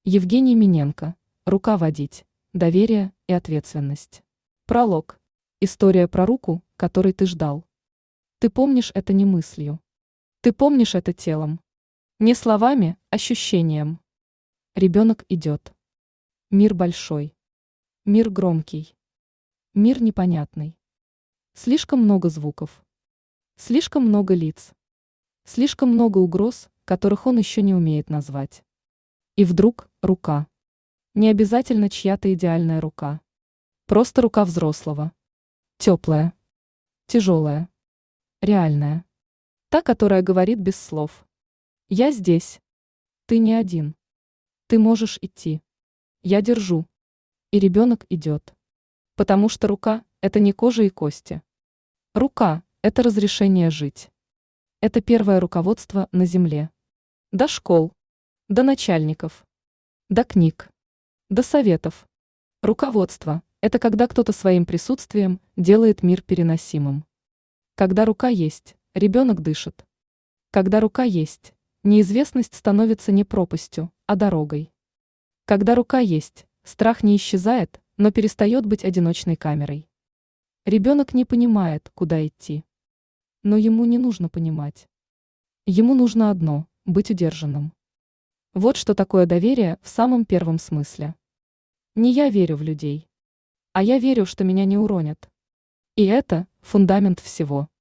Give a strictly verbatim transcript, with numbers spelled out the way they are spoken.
Евгений Миненко. Рука водить. Доверие и ответственность. Пролог. История про руку, которой ты ждал. Ты помнишь это не мыслью. Ты помнишь это телом. Не словами, ощущением. Ребенок идет. Мир большой. Мир громкий. Мир непонятный. Слишком много звуков. Слишком много лиц. Слишком много угроз, которых он еще не умеет назвать. И вдруг рука. Не обязательно чья-то идеальная рука. Просто рука взрослого. Теплая. Тяжелая. Реальная. Та, которая говорит без слов. Я здесь. Ты не один. Ты можешь идти. Я держу. И ребенок идет. Потому что рука – это не кожа и кости. Рука – это разрешение жить. Это первое руководство на земле. До школ. До начальников. До книг. До советов. Руководство – это когда кто-то своим присутствием делает мир переносимым. Когда рука есть, ребенок дышит. Когда рука есть, неизвестность становится не пропастью, а дорогой. Когда рука есть, страх не исчезает, но перестает быть одиночной камерой. Ребенок не понимает, куда идти. Но ему не нужно понимать. Ему нужно одно – быть удержанным. Вот что такое доверие в самом первом смысле. Не я верю в людей, а я верю, что меня не уронят. И это фундамент всего.